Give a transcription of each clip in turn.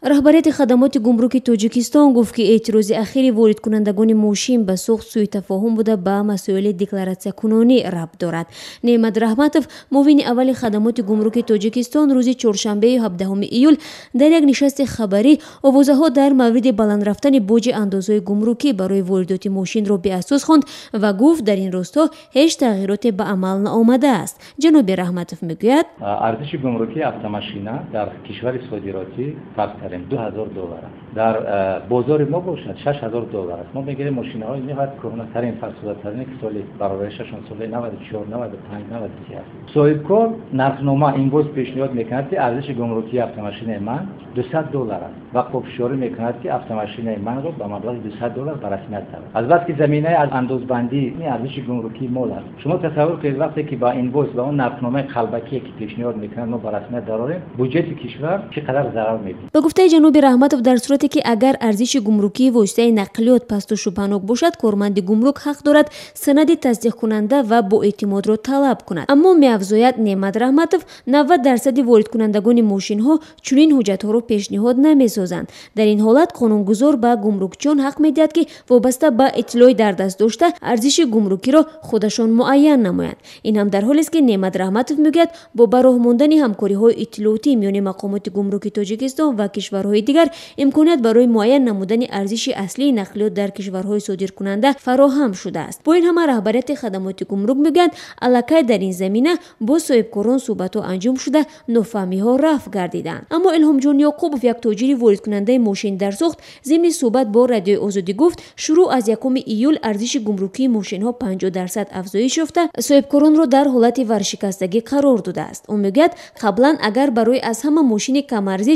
раҳбарияти хадамоти гумруки тоҷикистон гуфт ки эътирози ахири воридкунандагони мошин ба суғд сӯитафоҳум буда ба масоили декларатсиякунонӣ рабт дорад. Неъмат Раҳматов, муовини аввали хадамоти гумруки тоҷикистон, рӯзи чоршанбеи 17 июл дар як нишасти хабарӣ овозаҳо дар мавриди баланд рафтани боҷи андозҳои гумрукӣ барои воридоти мошинро беасос хонд ва гуфт дар ин росто ҳеҷ тағйироте ба амал наомадааст. ҷаноби Раҳматов мегӯяд: арзиши гумрукии автомашина дар кишвари содиротӣ фарз кардем $2000 дар бозори мо бошад $6000 аст. Мо мегирем мошинаҳои ниҳоят кӯҳнатарин, фарсудатарин ки соли баробаришашон соли 94, 95, 96 аст. соҳибкор нархнома инвойс пешниҳод мекунад ки арзиши гумрукии автомашинаи ман $200 аст ва хобшёрӣ мекунад ки автомашинаи манро ба маблағи $200 ба расмият тавад. Албатта ки заминаи андозбандӣ арзиши гумрукии мол аст. шумо тасаввур кунед вақте ки ба инвойс ба он нархномаи қалбакие ки пешниҳод мекунад мо ба расмият дарорем, буҷети кишвар чӣ қадар зарар мебинад. ба гуфтаи ҷаноби Раҳматов, дар сурате ки агар арзиши гумрукии воситаи нақлиёт пасту шубҳанок бошад, корманди гумрук ҳақ дорад санади тасдиқкунанда ва боэътимодро талаб кунад. Аммо меафзояд Неъмат Раҳматов, 90% воридкунандагони мошинҳо чунин ҳуҷҷатҳоро пешниҳод намесозанд. дар ин ҳолат қонунгузор ба гумрукчиён ҳақ медиҳад ки вобаста ба иттилои дар даст дошта арзиши гумрукиро худашон муайян намоянд. ин ҳам дар ҳолест ки Неъмат Раҳматов мегӯяд бо ба роҳ мондани ҳамкориҳои иттилоотӣ миёни мақомоти гумруки Тоҷикистон ва кишварҳои дигар имконият барои муайян намудани арзиши аслии нақлиёт дар кишварҳои содиркунанда фароҳам шудааст. бо ин ҳама раҳбарияти хадамоти гумрук мегӯянд аллакай дар ин замина бо соҳибкорон суҳбатҳо анҷом шуда нофаҳмиҳо рафъ гардиданд. аммо Илҳомҷон Ёқубов, як тоҷири воридкунандаи мошин дар Суғд, зимни суҳбат бо Радиои Озодӣ гуфт, шурӯъ аз 1 июл арзиши гумрукии мошинҳо 50% афзоиш ёфта, соҳибкоронро дар ҳолати варшикастагӣ қарор додааст. ӯ мегӯяд, қаблан агар барои аз ҳама мошини камарзиш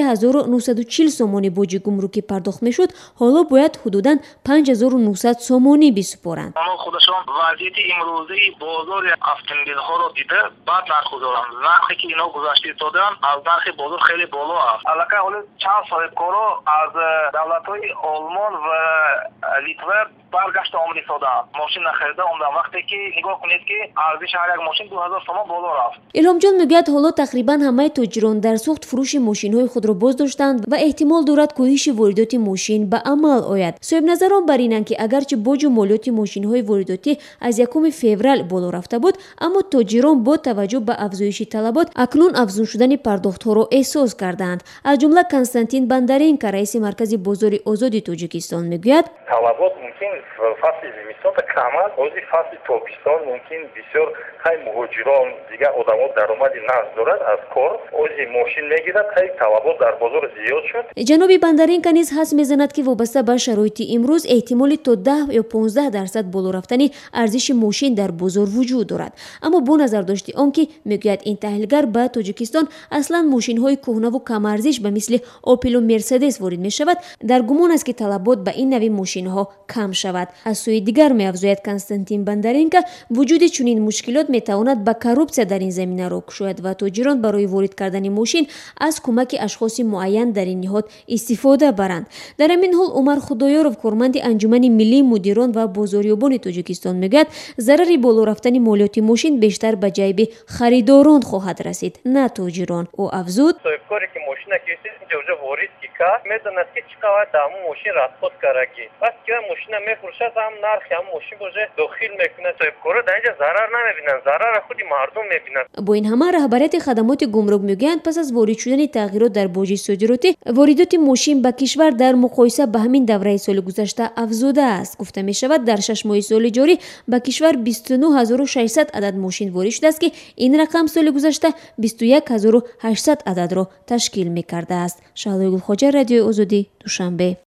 3940 сомони боҷи гумрукӣ пардохт мешуд, ҳоло бояд ҳудудан 5900 сомонӣ бисупоранд. онҳо худашон вазъияти имрӯзаи бозори автомобилҳоро дида баъд нарх гузоранд. нархе ки инҳо гузашта истодаанд аз нархи бозор хеле боло аст. аллакай ҳоло чанд соҳибкоро аз давлатҳои Олмон ва Литва баргашта омрико доданд. мошин нахарида омдан, вақте ки нигоҳ кунед ки арзиши ҳар як мошин 2000 сомон боло рафт. Илҳомҷон мегӯяд, ҳоло тақрибан ҳамаи тоҷирон дар Суғд фурӯши мошинҳои худро боздоштанд ва эҳтимол дорад коҳиши воридоти мошин ба амал ояд. соҳибназарон бар инанд ки агарчи боҷу молиёти мошинҳои воридотӣ аз 1 феврал боло рафта буд, аммо тоҷирон бо таваҷҷӯҳ ба афзоиши талабот акнун афзун шудани пардохтҳоро эҳсос кардаанд. аз ҷумла Константин Бандаренко, раиси маркази бозори озоди Тоҷикистон мегӯяд: талабот мумкин фасли зимистон кам аст, ҳозир фасли тобистон мумкин бисёр ҳай муҳоҷирон дигар одамон даромади нағд дорад аз кор, ози мошин мегирад, ҳай талабот дар бозор зиёд шуд. ҷаноби Бандаренко низ ҳас мезанад ки вобаста ба шароити имрӯз эҳтимоли то 10 ё 15% боло рафтани арзиши мошин дар бозор вуҷуд дорад. аммо бо назардошти он ки мегӯяд ин таҳлилгар ба Тоҷикистон аслан мошинҳои кӯҳнаву камарзиш ба мисли Opel ва Mercedes ворид мешавад, дар гумон аст ки талабот ба ин нави мошинҳо кам шавад. аз сӯи дигар меафзояд Константин Бандаренко, вуҷуди чунин мушкилот метавонад ба коррупсия дар ин заминаро кушояд ва тоҷирон барои ворид кардани мошин аз кӯмаки ашхоси муайян дар ин ниҳод истифода баранд. дар ҳамин ҳол Умар Худоёров, корманди Анҷумани миллии мудирон ва бозорёбони Тоҷикистон мегӯяд, зарари боло рафтани молиёти мошин бештар ба ҷайби харидорон хоҳад расид, на тоҷирон. ӯ афзуд: соҳибкоре ки мошина кишид ҷоҷа ворид ки кард медонад ки чӣ қадар дар ҳамон мошин расход караги. вақте ки мошина мефурӯшад, ҳам нархи ҳамон мошин боже дохил мекунад. соҳибкора дар инҷа зарар намебинанд, зарара худи мардум мебинанд. бо ин ҳама раҳбарияти хадамоти гумрук мегӯянд, пас аз ворид шудани тағйирот дар боҷи содиротӣ, воридоти мошин ба кишвар дар муқоиса ба ҳамин давраи соли гузашта афзуда аст. гуфта мешавад, дар 6 моҳи соли ҷорӣ ба кишвар 29600 адад мошин ворид шудааст ки ин рақам соли гузашта 21800 ададро ташкил мекардааст. Шаҳлои Гулхоҷа, Радиои Озодӣ, Душанбе.